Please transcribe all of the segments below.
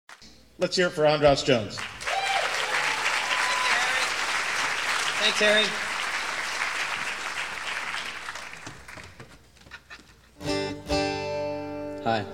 Let's hear it for Andras Jones. Thanks, Harry. Hi.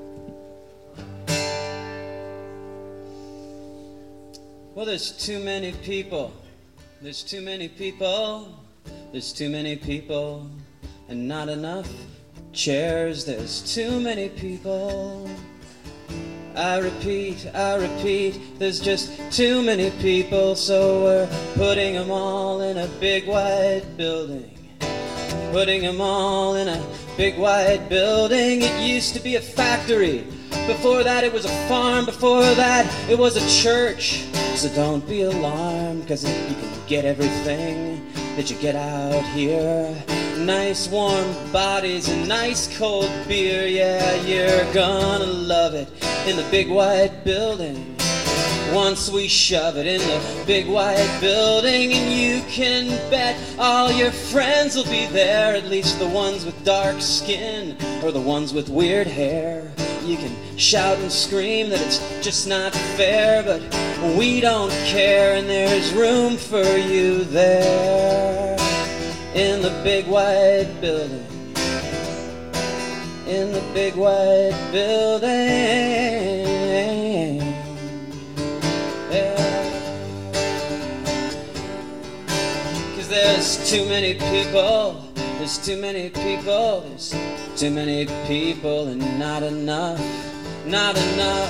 Well, there's too many people. There's too many people. There's too many people. And not enough chairs. There's too many people. I repeat, there's just too many people, so we're putting them all in a big white building. Putting them all in a big white building. It used to be a factory. Before that it was a farm. Before that it was a church. So don't be alarmed, 'cause you can get everything that you get out here. Nice warm bodies and nice cold beer. Yeah, you're gonna love it in the big white building. Once we shove it in the big white building, and you can bet all your friends will be there, at least the ones with dark skin or the ones with weird hair. You can shout and scream that it's just not fair, but we don't care, and there's room for you there. In the big white building. In the big white building. Yeah. 'Cause there's too many people. There's too many people. There's too many people and not enough. Not enough.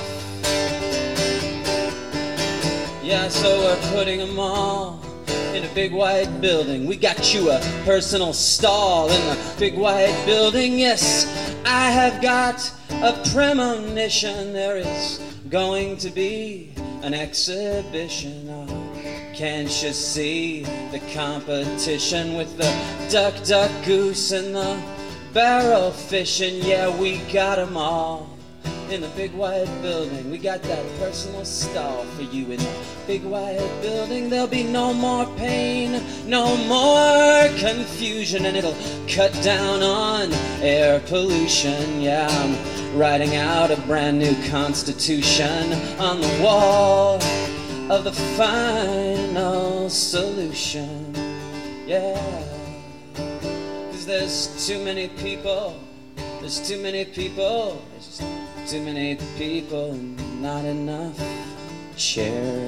Yeah, so we're putting them all in a big white building. We got you a personal stall in the big white building. Yes, I have got a premonition. There is going to be an exhibition. Oh, can't you see the competition with the duck, duck, goose and the barrel fishing? Yeah, we got 'em all in the big white building. We got that personal stall for you in the big white building. There'll be no more pain, no more confusion, and it'll cut down on air pollution. Yeah, I'm writing out a brand new constitution on the wall of the final solution. Yeah, 'cause there's too many people. There's too many people. There's just too many people and not enough chairs.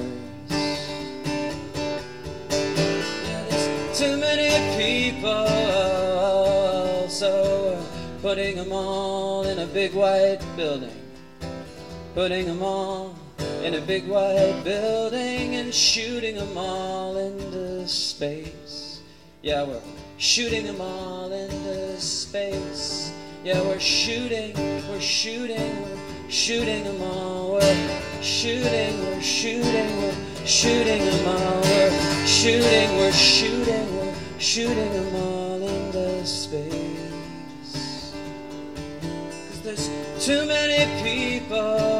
Yeah, there's too many people, so we're putting them all in a big white building. Putting them all in a big white building and shooting them all into space. Yeah, we're shooting them all into space. Yeah, we're shooting them all. We're shooting them all. We're shooting them all. We're shooting them all into space. 'Cause there's too many people.